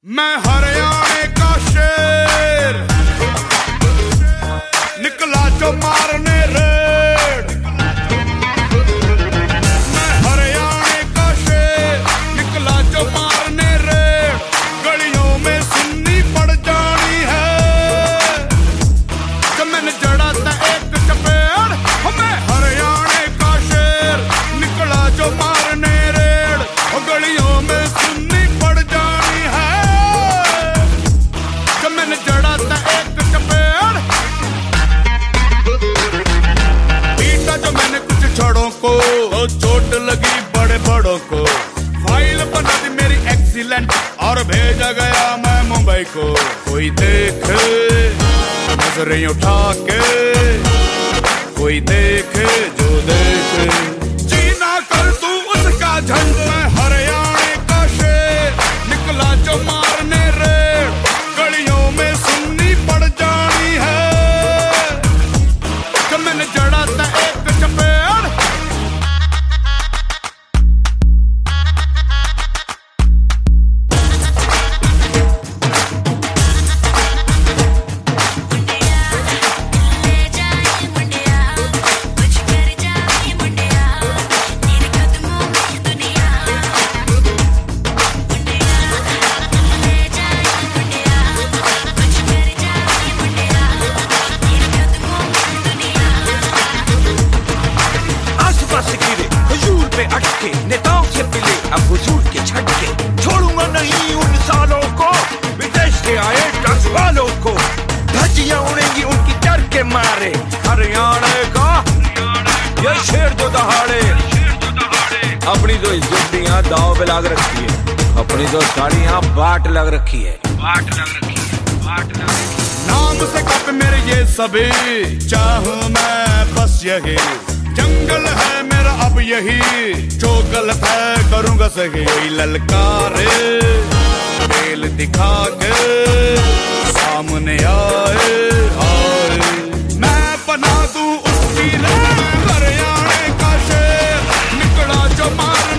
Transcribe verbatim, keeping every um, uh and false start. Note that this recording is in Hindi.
मैं हरियाणे का शेर निकला जो मारने रेड। मैं हरियाणे का शेर निकला जो मारने रेड। गलियों में सुन्नी पड़ जानी है जब मैंने जड़ा था एक चपेड़। मैं हरियाणे का शेर निकला जो मारने रेड। गलियों में सुन्नी पड़ जानी है जब मैंने जड़ा था एक चपेड़। पीटा जो मैंने कुछ छड़ों को तो चोट लगी बड़े बड़ों को। फाइल बना दी मेरी एक्सीलेंट और भेजा गया मैं मुंबई को। कोई देखे नजरें उठा के, कोई देखे जो देखे, जीना कर तू उसका झंड। मैं हरियाणे का शेर निकला जो मारने रेड। गलियों में सुन्नी पड़ जानी है जब मैंने जड़ा था एक चपेड़। अटके नेताओं से मिले अब हुजूर के झटके। छोड़ूंगा नहीं उन सालों को विदेश से आए टैक्स वालों को। धज्जियां उड़ेंगी उनकी डर के मारे। हरियाणा का ये शेर जो दहाड़े। अपनी तो इज्जतियां दाव पे लग रखी है, अपनी तो साड़ियां बाट लग रखी है, बाट लग रखी है, बाट लग रखी है। नाम से कप मेरे ये सभी चाहूं मैं बस यही। जंगल है मेरा अब यही, जो गलत है करूंगा सही। कोई ललकारे खेल दिखा के सामने आए आए मैं बना दूं उसकी। हरियाणे का शेर निकला जो मार